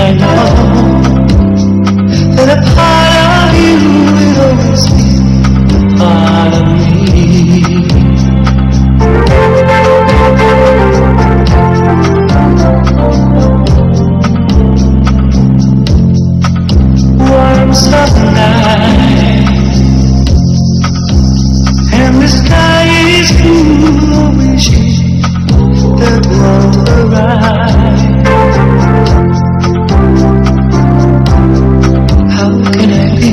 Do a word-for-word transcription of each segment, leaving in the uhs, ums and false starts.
I know that a part of you will always be a part of me. Warm summer night, and the sky is full of wishes that won't arrive. How can I be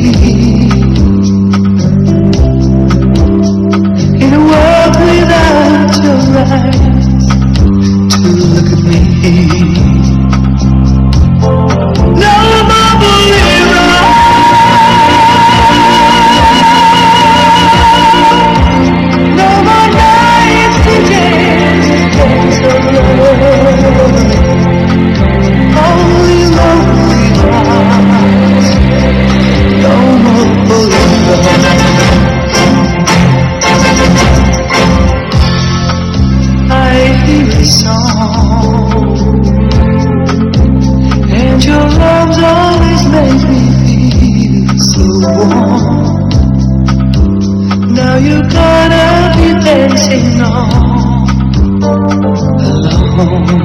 in a world without your eyes to look at me? No more believer, no more nights to dance so lonely, only lonely hearts. No more believer. I hear a song, and your arms always make me feel so warm. Now you're gonna be dancing on alone.